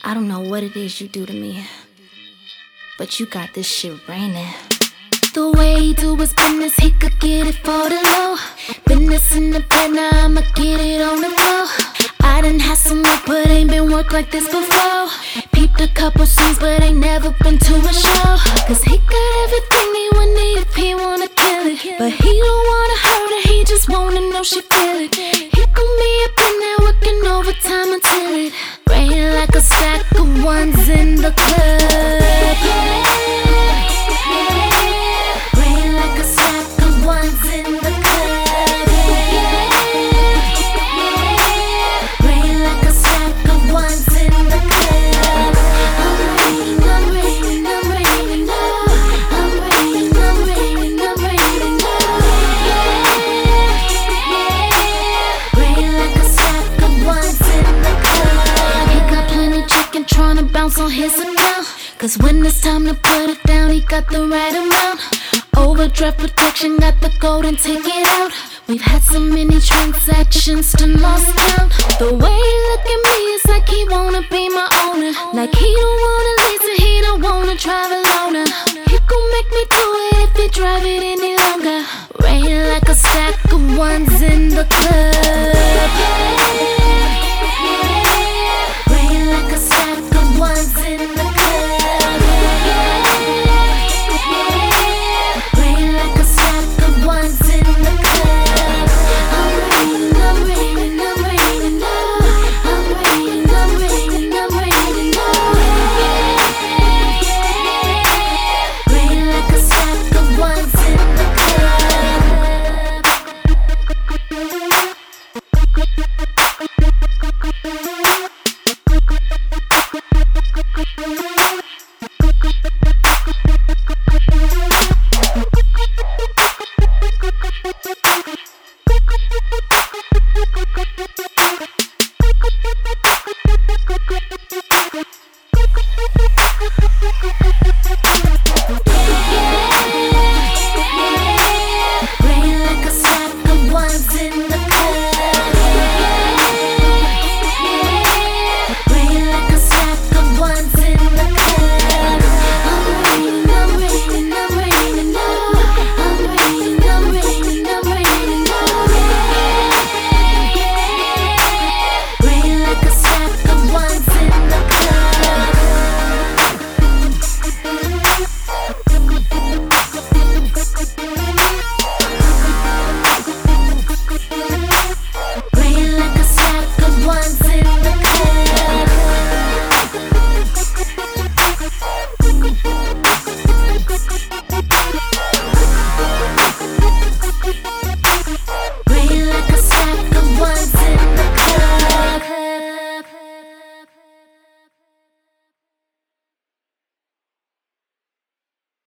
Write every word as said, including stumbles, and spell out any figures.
I don't know what it is you do to me, but you got this shit raining. The way he do his business, he could get it for the low. Business in the bed, now I'ma get it on the floor. I done had some work, but ain't been work like this before. Peeped a couple scenes, but ain't never been to a show. Cause he got everything he wanna if he wanna kill it. But he don't wanna hurt her, he just wanna know she feel it. He gon' be up in there working overtime until it rain like a stack of ones in the club. Rain like a stack of ones in the club. Rain like a stack of ones in the club. I'm raining, I'm raining, I'm raining, oh. I'm raining, I'm raining, I'm raining, oh. Rain like a stack of ones in the club. He got plenty chicken tryna bounce on his account. Cause when it's time to put it down, he got the right amount. Overdraft protection, got the golden ticket out. We've had so many transactions to lost count. The way he look at me is like he wanna be my owner. Like he don't wanna leave, so he don't wanna drive alone. He gon' make me do it if he drive it any longer. Rain like a stack of ones in the club.